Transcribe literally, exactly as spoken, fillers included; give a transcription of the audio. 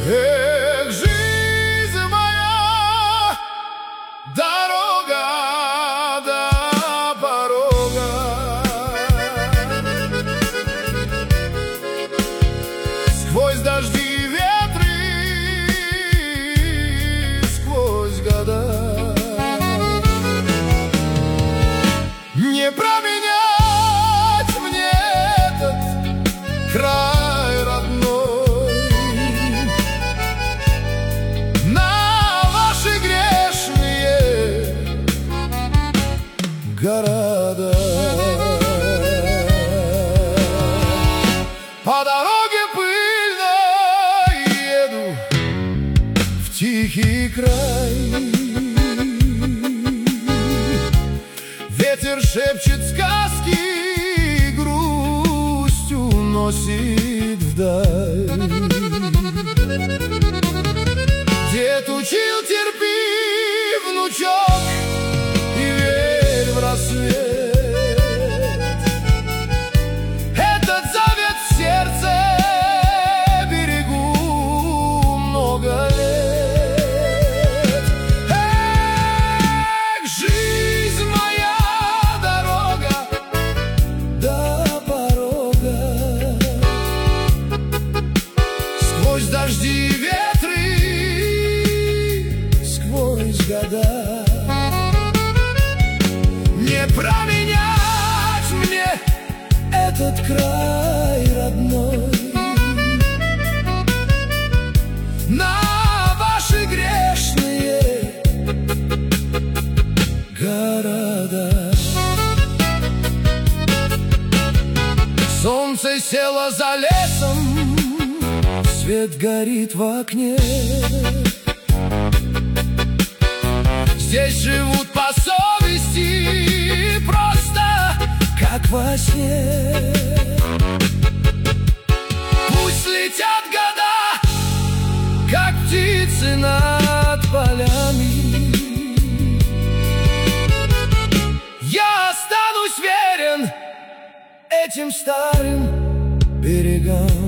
Эх, жизнь моя, дорога до порога. Сквозь дожди и ветры, сквозь года. Не променять мне этот край родной на ваши грешные города. По дороге пыльной еду в тихий край. Ветер шепчет сказки, грусть уносит вдаль. Дед учил: терпи, внучок, и верь в рассвет. Этот завет в сердце берегу много лет. Эх, жизнь моя, дорога до порога. Сквозь дожди и ветры, сквозь года. Не променять мне этот край родной на ваши грешные города. Солнце село за лесом, свет горит в окне. Здесь живут по совести, просто как во сне. Пусть летят года, как птицы над полями. Я останусь верен этим старым берегам.